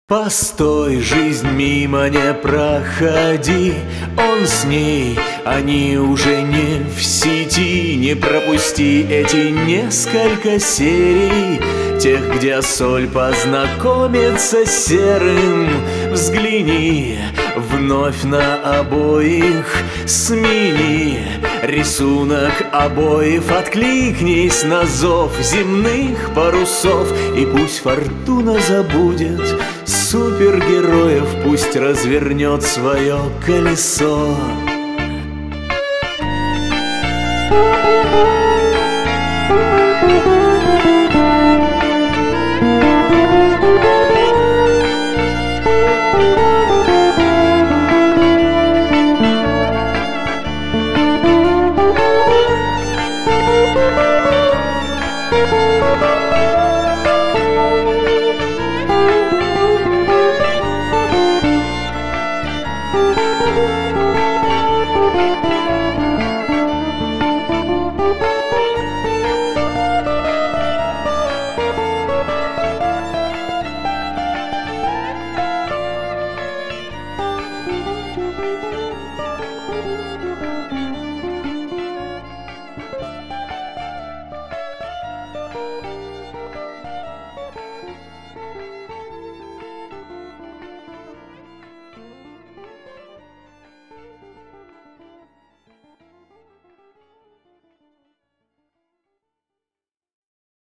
Постой, жизнь мимо не проходи, он с ней, они уже не в сети. Не пропусти эти несколько серий, тех, где соль познакомится с серым. Взгляни вновь на обоих, смени рисунок обоев, откликнись на зов земных парусов. И пусть фортуна забудет супергероев, пусть развернет свое колесо.